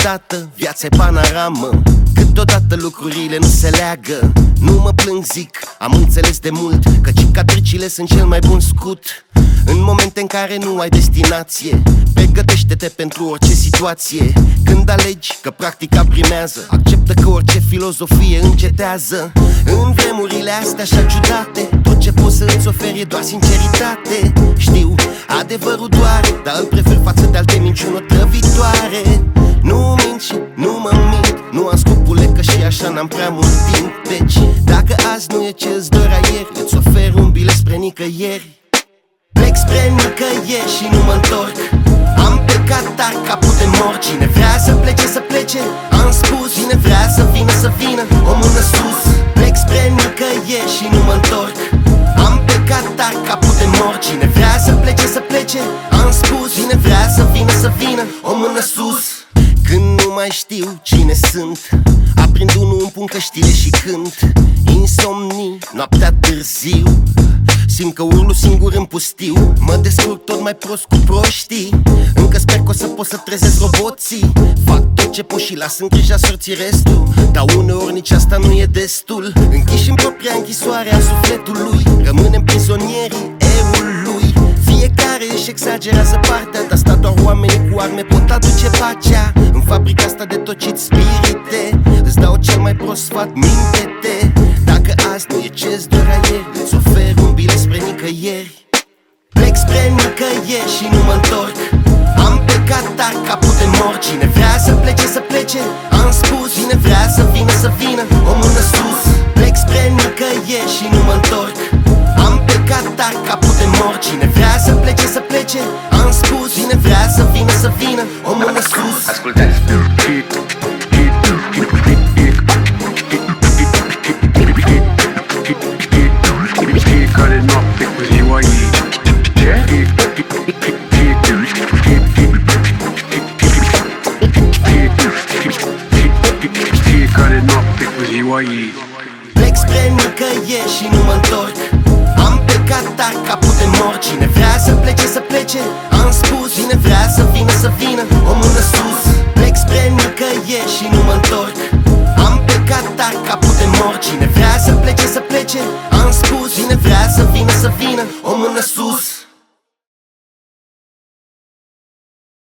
niciodată, viața-i panoramă. Câteodată lucrurile nu se leagă. Nu mă plâng, zic, am înțeles de mult că cicatricile sunt cel mai bun scut. În momente în care nu ai destinație, pregătește-te pentru orice situație. Când alegi că practica primează, acceptă că orice filozofie încetează. În vremurile astea așa ciudate, tot ce poți să îți oferi e doar sinceritate. Știu, adevărul doare, dar îl prefer față de alte minciuni otrăvitoare. Nu mint și nu mă mint, nu am scrupule că și așa n-am prea mult timp. Deci, dacă azi nu e ce-ți dorea ieri, îți ofer un bilet spre nicăieri. Plec spre nicăieri și nu mă întorc. Am plecat, dar capul de mor. Cine vrea să plece, să plece, am spus. Cine vrea să vină, să vină, o mână sus. Plec spre nicăieri și nu mă întorc. Am plecat, dar capul de mor. Cine vrea să plece, să plece, am spus. Cine vrea să vină, să vină, o mână sus. Când nu mai știu cine sunt, aprind unul, îmi pun căștile și cânt. Insomnii, noaptea târziu, simt că urlu singur în pustiu. Mă descurc tot mai prost cu proștii. Încă sper că o să pot să trezesc roboții. Fac tot ce pot și las în grija sorții restul. Dar uneori nici asta nu e destul. Închiși în propria închisoare a sufletului, rămânem prizonierii eului. Fiecare își exagerează partea, dar asta doar oamenii cu arme pot aduce pacea. În fabrica asta de tocit spirite, îți dau cel mai prost sfat, minte-te. Dacă azi nu e ce-ți dorea ieri, îți ofer un bilet spre nicăieri. Plec spre nicăieri și nu mă întorc. Am plecat, dar capul de mor. Cine vrea să plece, să plece, am spus. Cine vrea să vină, să vină, o mână sus. Plec spre nicăieri și nu mă întorc. Am plecat, dar capul de mor. Cine vrea să plece, să plece, am spus. Cine vrea să vină, să vină, o mână sus. Ascultați. Fiecare noapte cu ziua ei. Fiecare noapte cu ziua ei. Plec spre nicăieri și nu mă întorc. Am plecat, dar capul de mor. Cine vrea să plece, să plece, am spus. Cine vrea să vină, să vină, o mână sus.